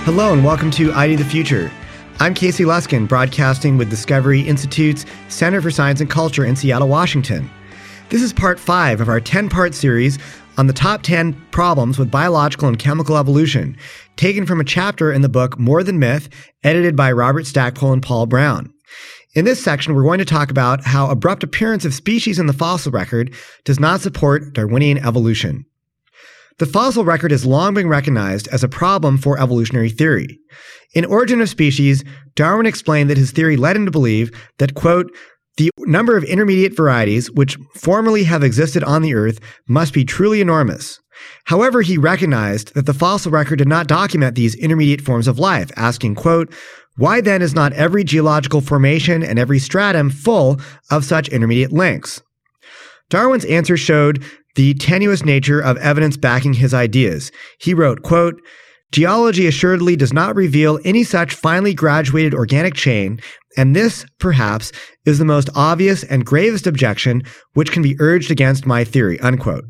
Hello and welcome to ID the Future. I'm Casey Luskin, broadcasting with Discovery Institute's Center for Science and Culture in Seattle, Washington. This is part 5 of our 10-part series on the top 10 problems with biological and chemical evolution, taken from a chapter in the book More Than Myth, edited by Robert Stackpole and Paul Brown. In this section, we're going to talk about how abrupt appearance of species in the fossil record does not support Darwinian evolution. The fossil record has long been recognized as a problem for evolutionary theory. In Origin of Species, Darwin explained that his theory led him to believe that, quote, the number of intermediate varieties which formerly have existed on the Earth must be truly enormous. However, he recognized that the fossil record did not document these intermediate forms of life, asking, quote, why then is not every geological formation and every stratum full of such intermediate links? Darwin's answer showed the tenuous nature of evidence backing his ideas. He wrote, quote, geology assuredly does not reveal any such finely graduated organic chain, and this, perhaps, is the most obvious and gravest objection which can be urged against my theory, unquote.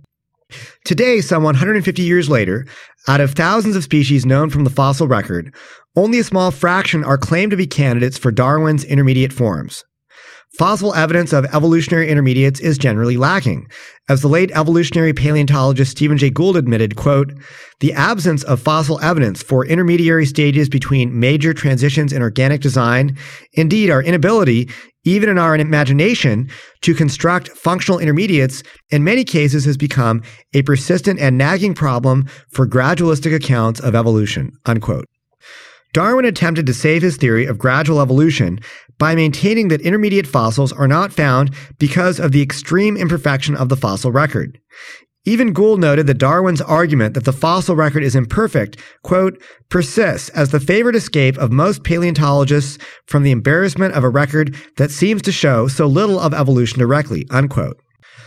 Today, some 150 years later, out of thousands of species known from the fossil record, only a small fraction are claimed to be candidates for Darwin's intermediate forms. Fossil evidence of evolutionary intermediates is generally lacking. As the late evolutionary paleontologist Stephen Jay Gould admitted, quote, the absence of fossil evidence for intermediary stages between major transitions in organic design, indeed our inability, even in our imagination, to construct functional intermediates, in many cases has become a persistent and nagging problem for gradualistic accounts of evolution, unquote. Darwin attempted to save his theory of gradual evolution by maintaining that intermediate fossils are not found because of the extreme imperfection of the fossil record. Even Gould noted that Darwin's argument that the fossil record is imperfect, quote, persists as the favored escape of most paleontologists from the embarrassment of a record that seems to show so little of evolution directly, unquote.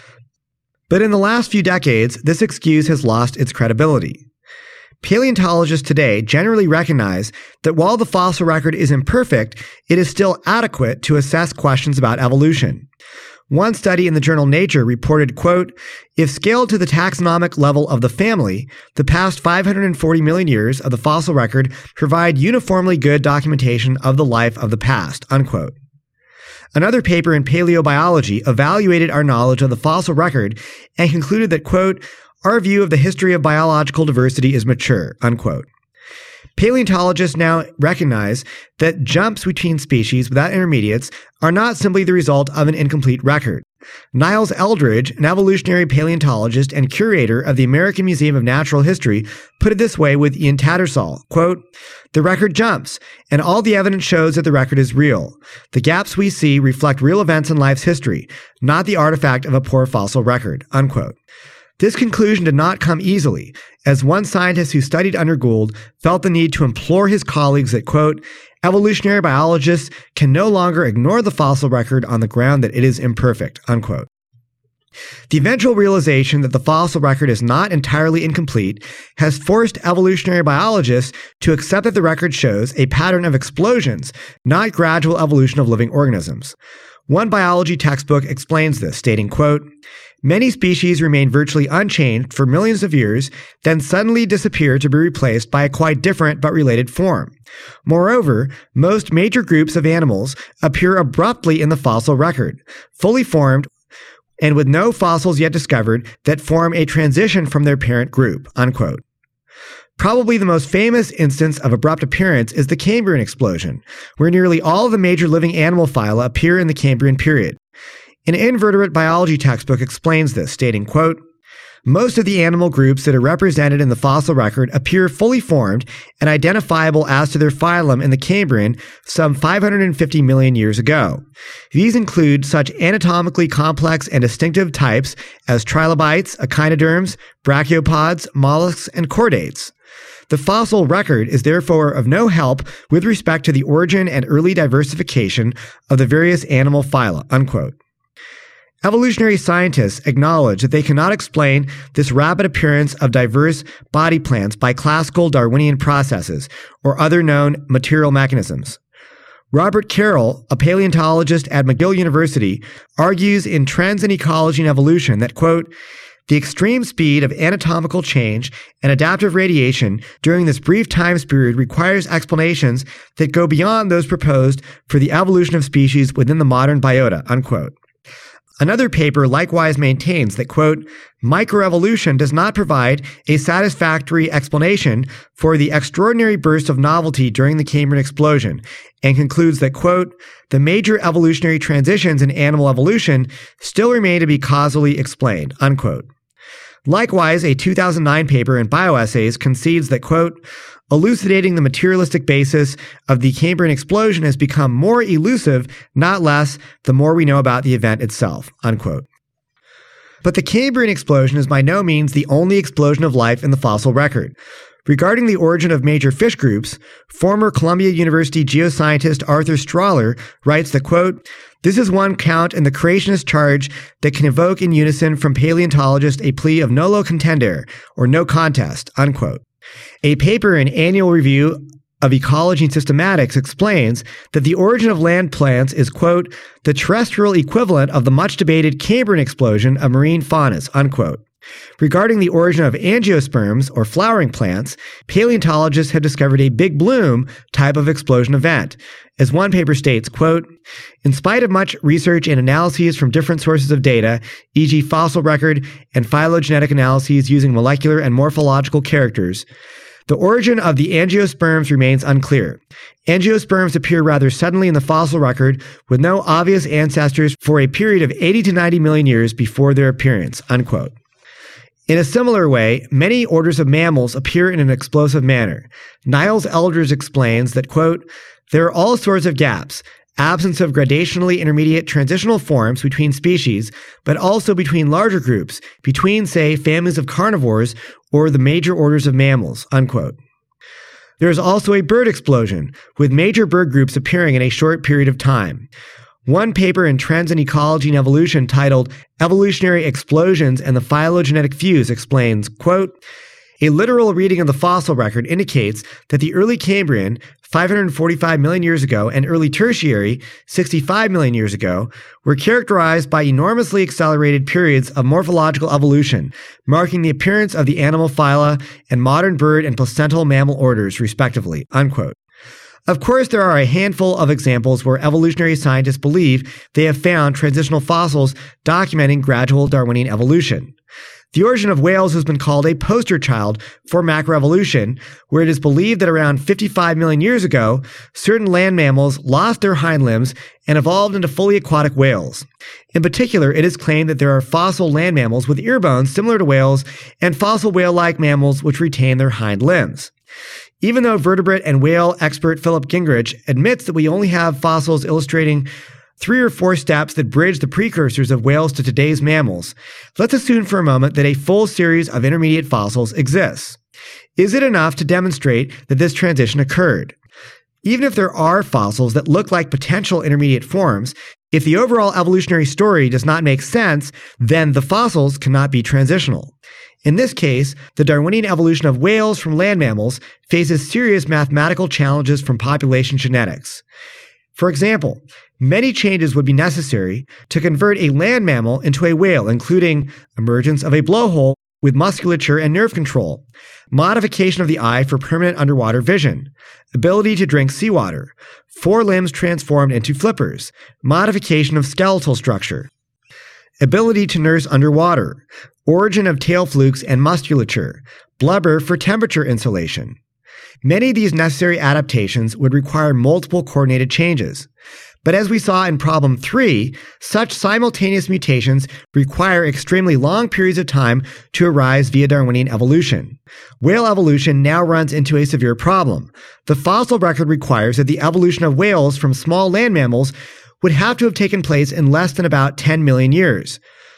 But in the last few decades, this excuse has lost its credibility. Paleontologists today generally recognize that while the fossil record is imperfect, it is still adequate to assess questions about evolution. One study in the journal Nature reported, quote, if scaled to the taxonomic level of the family, the past 540 million years of the fossil record provide uniformly good documentation of the life of the past, unquote. Another paper in Paleobiology evaluated our knowledge of the fossil record and concluded that, quote, our view of the history of biological diversity is mature, unquote. Paleontologists now recognize that jumps between species without intermediates are not simply the result of an incomplete record. Niles Eldredge, an evolutionary paleontologist and curator of the American Museum of Natural History, put it this way with Ian Tattersall, quote, the record jumps, and all the evidence shows that the record is real. The gaps we see reflect real events in life's history, not the artifact of a poor fossil record, unquote. This conclusion did not come easily, as one scientist who studied under Gould felt the need to implore his colleagues that, quote, evolutionary biologists can no longer ignore the fossil record on the ground that it is imperfect, unquote. The eventual realization that the fossil record is not entirely incomplete has forced evolutionary biologists to accept that the record shows a pattern of explosions, not gradual evolution of living organisms. One biology textbook explains this, stating, quote, many species remain virtually unchanged for millions of years, then suddenly disappear to be replaced by a quite different but related form. Moreover, most major groups of animals appear abruptly in the fossil record, fully formed and with no fossils yet discovered that form a transition from their parent group, unquote. Probably the most famous instance of abrupt appearance is the Cambrian explosion, where nearly all of the major living animal phyla appear in the Cambrian period. An invertebrate biology textbook explains this, stating, quote, most of the animal groups that are represented in the fossil record appear fully formed and identifiable as to their phylum in the Cambrian some 550 million years ago. These include such anatomically complex and distinctive types as trilobites, echinoderms, brachiopods, mollusks, and chordates. The fossil record is therefore of no help with respect to the origin and early diversification of the various animal phyla, unquote. Evolutionary scientists acknowledge that they cannot explain this rapid appearance of diverse body plans by classical Darwinian processes or other known material mechanisms. Robert Carroll, a paleontologist at McGill University, argues in Trends in Ecology and Evolution that, quote, The extreme speed of anatomical change and adaptive radiation during this brief time period requires explanations that go beyond those proposed for the evolution of species within the modern biota, unquote. Another paper likewise maintains that, quote, microevolution does not provide a satisfactory explanation for the extraordinary burst of novelty during the Cambrian explosion, and concludes that, quote, the major evolutionary transitions in animal evolution still remain to be causally explained, unquote. Likewise, a 2009 paper in Bioessays concedes that, quote, elucidating the materialistic basis of the Cambrian explosion has become more elusive, not less, the more we know about the event itself, unquote. But the Cambrian explosion is by no means the only explosion of life in the fossil record. Regarding the origin of major fish groups, former Columbia University geoscientist Arthur Strahler writes that, quote, this is one count in the creationist charge that can evoke in unison from paleontologists a plea of nolo contendere, or no contest, unquote. A paper in Annual Review of Ecology and Systematics explains that the origin of land plants is, quote, the terrestrial equivalent of the much debated Cambrian explosion of marine faunas, unquote. Regarding the origin of angiosperms, or flowering plants, paleontologists have discovered a big bloom type of explosion event. As one paper states, quote, in spite of much research and analyses from different sources of data, e.g. fossil record and phylogenetic analyses using molecular and morphological characters, the origin of the angiosperms remains unclear. Angiosperms appear rather suddenly in the fossil record with no obvious ancestors for a period of 80 to 90 million years before their appearance, unquote. In a similar way, many orders of mammals appear in an explosive manner. Niles Eldredge explains that, quote, there are all sorts of gaps, absence of gradationally intermediate transitional forms between species, but also between larger groups, between, say, families of carnivores or the major orders of mammals, unquote. There is also a bird explosion, with major bird groups appearing in a short period of time. One paper in Trends in Ecology and Evolution titled Evolutionary Explosions and the Phylogenetic Fuse explains, quote, a literal reading of the fossil record indicates that the early Cambrian, 545 million years ago, and early Tertiary, 65 million years ago, were characterized by enormously accelerated periods of morphological evolution, marking the appearance of the animal phyla and modern bird and placental mammal orders, respectively, unquote. Of course, there are a handful of examples where evolutionary scientists believe they have found transitional fossils documenting gradual Darwinian evolution. The origin of whales has been called a poster child for macroevolution, where it is believed that around 55 million years ago, certain land mammals lost their hind limbs and evolved into fully aquatic whales. In particular, it is claimed that there are fossil land mammals with ear bones similar to whales and fossil whale-like mammals which retain their hind limbs. Even though vertebrate and whale expert Philip Gingrich admits that we only have fossils illustrating 3 or 4 steps that bridge the precursors of whales to today's mammals, let's assume for a moment that a full series of intermediate fossils exists. Is it enough to demonstrate that this transition occurred? Even if there are fossils that look like potential intermediate forms, if the overall evolutionary story does not make sense, then the fossils cannot be transitional. In this case, the Darwinian evolution of whales from land mammals faces serious mathematical challenges from population genetics. For example, many changes would be necessary to convert a land mammal into a whale, including emergence of a blowhole with musculature and nerve control, modification of the eye for permanent underwater vision, ability to drink seawater, 4 limbs transformed into flippers, modification of skeletal structure, ability to nurse underwater, origin of tail flukes and musculature, blubber for temperature insulation. Many of these necessary adaptations would require multiple coordinated changes. But as we saw in problem 3, such simultaneous mutations require extremely long periods of time to arise via Darwinian evolution. Whale evolution now runs into a severe problem. The fossil record requires that the evolution of whales from small land mammals would have to have taken place in less than about 10 million years.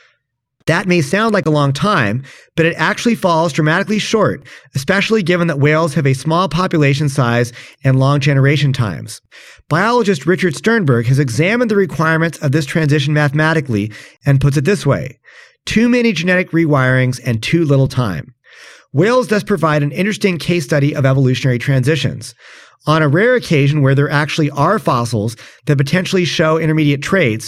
That may sound like a long time, but it actually falls dramatically short, especially given that whales have a small population size and long generation times. Biologist Richard Sternberg has examined the requirements of this transition mathematically and puts it this way: too many genetic rewirings and too little time. Whales thus provide an interesting case study of evolutionary transitions. On a rare occasion where there actually are fossils that potentially show intermediate traits,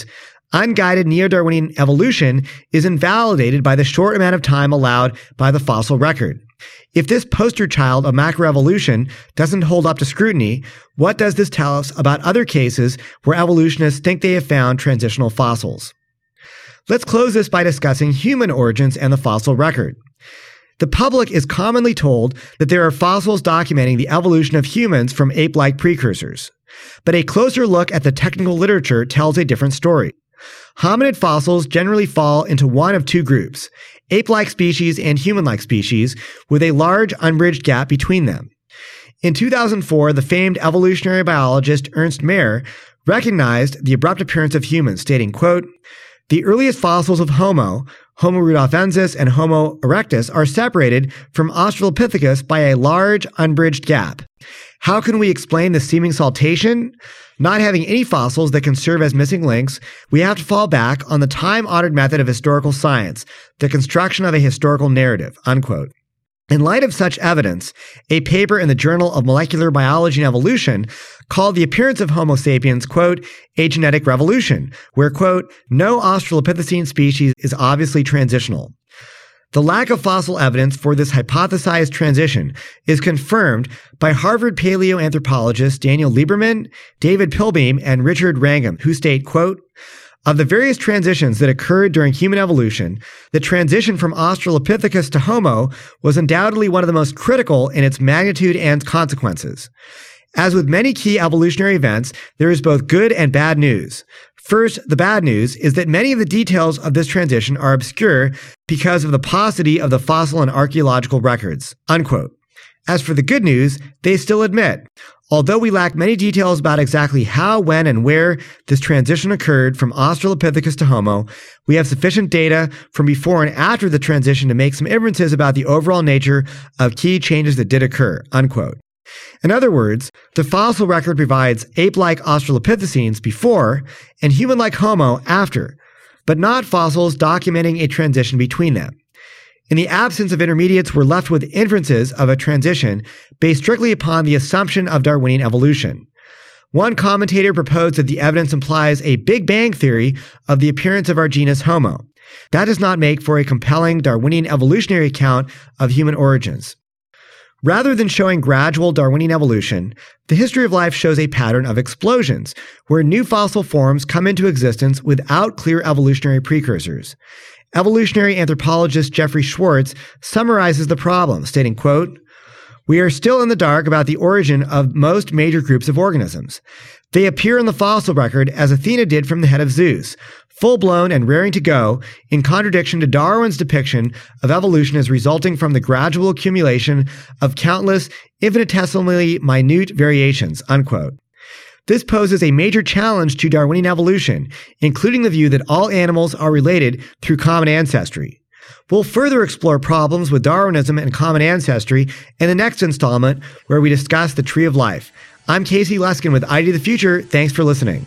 unguided neo-Darwinian evolution is invalidated by the short amount of time allowed by the fossil record. If this poster child of macroevolution doesn't hold up to scrutiny, what does this tell us about other cases where evolutionists think they have found transitional fossils? Let's close this by discussing human origins and the fossil record. The public is commonly told that there are fossils documenting the evolution of humans from ape-like precursors. But a closer look at the technical literature tells a different story. Hominid fossils generally fall into one of two groups, ape-like species and human-like species, with a large unbridged gap between them. In 2004, the famed evolutionary biologist Ernst Mayr recognized the abrupt appearance of humans, stating, quote, "The earliest fossils of Homo rudolfensis and Homo erectus, are separated from Australopithecus by a large unbridged gap. How can we explain the seeming saltation? Not having any fossils that can serve as missing links, we have to fall back on the time-honored method of historical science, the construction of a historical narrative," unquote. In light of such evidence, a paper in the Journal of Molecular Biology and Evolution called the appearance of Homo sapiens, quote, "a genetic revolution," where, quote, "no Australopithecine species is obviously transitional." The lack of fossil evidence for this hypothesized transition is confirmed by Harvard paleoanthropologists Daniel Lieberman, David Pilbeam, and Richard Wrangham, who state, quote, "Of the various transitions that occurred during human evolution, the transition from Australopithecus to Homo was undoubtedly one of the most critical in its magnitude and consequences. As with many key evolutionary events, there is both good and bad news. First, the bad news is that many of the details of this transition are obscure because of the paucity of the fossil and archaeological records," unquote. As for the good news, they still admit, although we lack many details about exactly how, when, and where this transition occurred from Australopithecus to Homo, we have sufficient data from before and after the transition to make some inferences about the overall nature of key changes that did occur, unquote. In other words, the fossil record provides ape-like Australopithecines before and human-like Homo after, but not fossils documenting a transition between them. In the absence of intermediates, we're left with inferences of a transition based strictly upon the assumption of Darwinian evolution. One commentator proposed that the evidence implies a Big Bang theory of the appearance of our genus Homo. That does not make for a compelling Darwinian evolutionary account of human origins. Rather than showing gradual Darwinian evolution, the history of life shows a pattern of explosions, where new fossil forms come into existence without clear evolutionary precursors. Evolutionary anthropologist Jeffrey Schwartz summarizes the problem, stating, quote, "We are still in the dark about the origin of most major groups of organisms. They appear in the fossil record as Athena did from the head of Zeus, full-blown and raring to go, in contradiction to Darwin's depiction of evolution as resulting from the gradual accumulation of countless infinitesimally minute variations," unquote. This poses a major challenge to Darwinian evolution, including the view that all animals are related through common ancestry. We'll further explore problems with Darwinism and common ancestry in the next installment, where we discuss the Tree of Life. I'm Casey Luskin with ID the Future. Thanks for listening.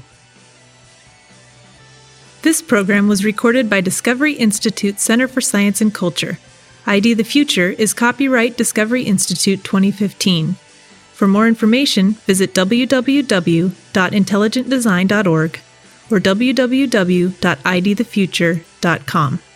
This program was recorded by Discovery Institute Center for Science and Culture. ID the Future is copyright Discovery Institute 2015. For more information, visit www.intelligentdesign.org or www.idthefuture.com.